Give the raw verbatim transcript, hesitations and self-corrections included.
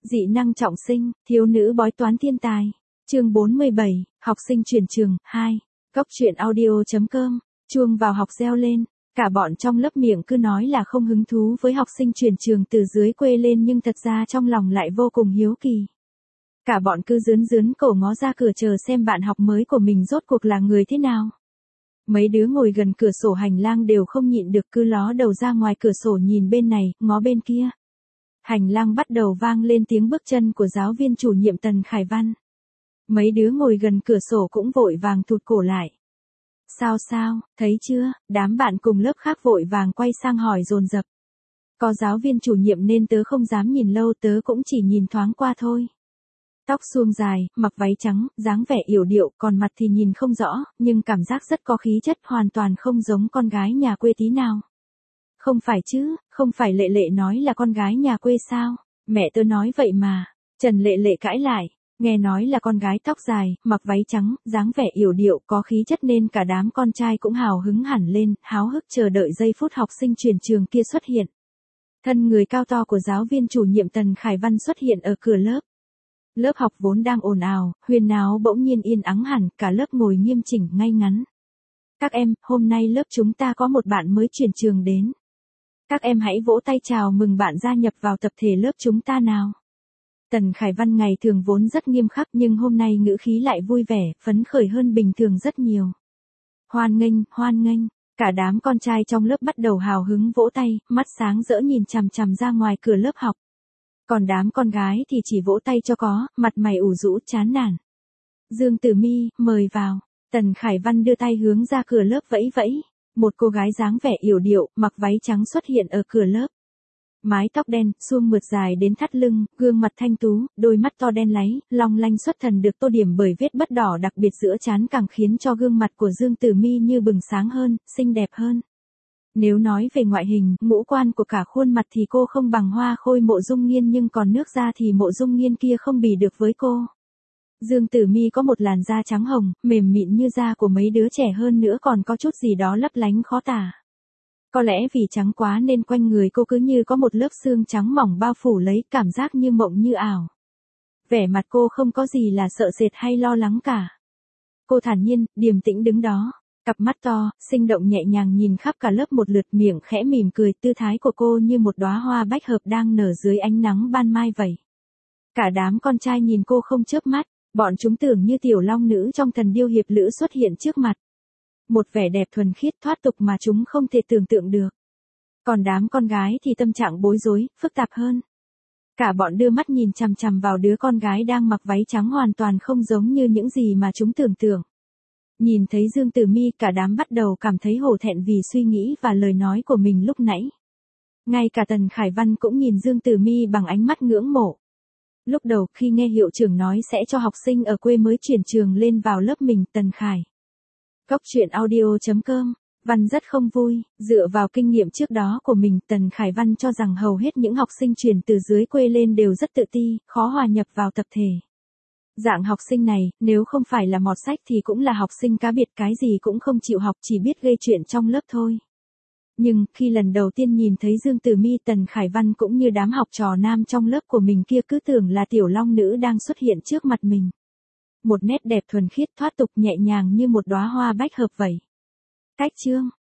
Dị năng trọng sinh, thiếu nữ bói toán thiên tài. Chương bốn mươi bảy, học sinh chuyển trường, hai. Cốc truyện audio chấm com, chuông vào học reo lên. Cả bọn trong lớp miệng cứ nói là không hứng thú với học sinh chuyển trường từ dưới quê lên nhưng thật ra trong lòng lại vô cùng hiếu kỳ. Cả bọn cứ rướn rướn cổ ngó ra cửa chờ xem bạn học mới của mình rốt cuộc là người thế nào. Mấy đứa ngồi gần cửa sổ hành lang đều không nhịn được cứ ló đầu ra ngoài cửa sổ nhìn bên này, ngó bên kia. Hành lang bắt đầu vang lên tiếng bước chân của giáo viên chủ nhiệm Tần Khải Văn. Mấy đứa ngồi gần cửa sổ cũng vội vàng thụt cổ lại. Sao sao, thấy chưa, đám bạn cùng lớp khác vội vàng quay sang hỏi dồn dập. Có giáo viên chủ nhiệm nên tớ không dám nhìn lâu, tớ cũng chỉ nhìn thoáng qua thôi. Tóc suông dài, mặc váy trắng, dáng vẻ yểu điệu, còn mặt thì nhìn không rõ, nhưng cảm giác rất có khí chất, hoàn toàn không giống con gái nhà quê tí nào. Không phải chứ, không phải Lệ Lệ nói là con gái nhà quê sao? Mẹ tớ nói vậy mà. Trần Lệ Lệ cãi lại, nghe nói là con gái tóc dài, mặc váy trắng, dáng vẻ yểu điệu, có khí chất nên cả đám con trai cũng hào hứng hẳn lên, háo hức chờ đợi giây phút học sinh chuyển trường kia xuất hiện. Thân người cao to của giáo viên chủ nhiệm Tần Khải Văn xuất hiện ở cửa lớp. Lớp học vốn đang ồn ào, huyên náo bỗng nhiên yên ắng hẳn, cả lớp ngồi nghiêm chỉnh ngay ngắn. Các em, hôm nay lớp chúng ta có một bạn mới chuyển trường đến. Các em hãy vỗ tay chào mừng bạn gia nhập vào tập thể lớp chúng ta nào. Tần Khải Văn ngày thường vốn rất nghiêm khắc nhưng hôm nay ngữ khí lại vui vẻ, phấn khởi hơn bình thường rất nhiều. Hoan nghênh, hoan nghênh, cả đám con trai trong lớp bắt đầu hào hứng vỗ tay, mắt sáng rỡ nhìn chằm chằm ra ngoài cửa lớp học. Còn đám con gái thì chỉ vỗ tay cho có, mặt mày ủ rũ chán nản. Dương Tử Mi, mời vào. Tần Khải Văn đưa tay hướng ra cửa lớp vẫy vẫy. Một cô gái dáng vẻ yểu điệu, mặc váy trắng xuất hiện ở cửa lớp. Mái tóc đen, suông mượt dài đến thắt lưng, gương mặt thanh tú, đôi mắt to đen láy, long lanh xuất thần được tô điểm bởi vết bất đỏ đặc biệt giữa trán càng khiến cho gương mặt của Dương Tử Mi như bừng sáng hơn, xinh đẹp hơn. Nếu nói về ngoại hình, ngũ quan của cả khuôn mặt thì cô không bằng Hoa Khôi Mộ Dung Nghiên nhưng còn nước da thì Mộ Dung Nghiên kia không bì được với cô. Dương Tử Mi có một làn da trắng hồng, mềm mịn như da của mấy đứa trẻ hơn nữa còn có chút gì đó lấp lánh khó tả. Có lẽ vì trắng quá nên quanh người cô cứ như có một lớp xương trắng mỏng bao phủ lấy, cảm giác như mộng như ảo. Vẻ mặt cô không có gì là sợ sệt hay lo lắng cả. Cô thản nhiên, điềm tĩnh đứng đó. Cặp mắt to, sinh động nhẹ nhàng nhìn khắp cả lớp một lượt, miệng khẽ mỉm cười, tư thái của cô như một đóa hoa bách hợp đang nở dưới ánh nắng ban mai vậy. Cả đám con trai nhìn cô không chớp mắt, bọn chúng tưởng như tiểu long nữ trong Thần Điêu Hiệp Lữ xuất hiện trước mặt. Một vẻ đẹp thuần khiết thoát tục mà chúng không thể tưởng tượng được. Còn đám con gái thì tâm trạng bối rối, phức tạp hơn. Cả bọn đưa mắt nhìn chằm chằm vào đứa con gái đang mặc váy trắng hoàn toàn không giống như những gì mà chúng tưởng tượng. Nhìn thấy Dương Tử Mi, cả đám bắt đầu cảm thấy hổ thẹn vì suy nghĩ và lời nói của mình lúc nãy. Ngay cả Tần Khải Văn cũng nhìn Dương Tử Mi bằng ánh mắt ngưỡng mộ. Lúc đầu khi nghe hiệu trưởng nói sẽ cho học sinh ở quê mới chuyển trường lên vào lớp mình, Tần Khải. Cốc truyện audio chấm com, Văn rất không vui, dựa vào kinh nghiệm trước đó của mình, Tần Khải Văn cho rằng hầu hết những học sinh chuyển từ dưới quê lên đều rất tự ti, khó hòa nhập vào tập thể. Dạng học sinh này, nếu không phải là mọt sách thì cũng là học sinh cá biệt, cái gì cũng không chịu học, chỉ biết gây chuyện trong lớp thôi. Nhưng, khi lần đầu tiên nhìn thấy Dương Tử Mi, Tần Khải Văn cũng như đám học trò nam trong lớp của mình kia cứ tưởng là tiểu long nữ đang xuất hiện trước mặt mình. Một nét đẹp thuần khiết thoát tục nhẹ nhàng như một đóa hoa bách hợp vậy. Cách chương,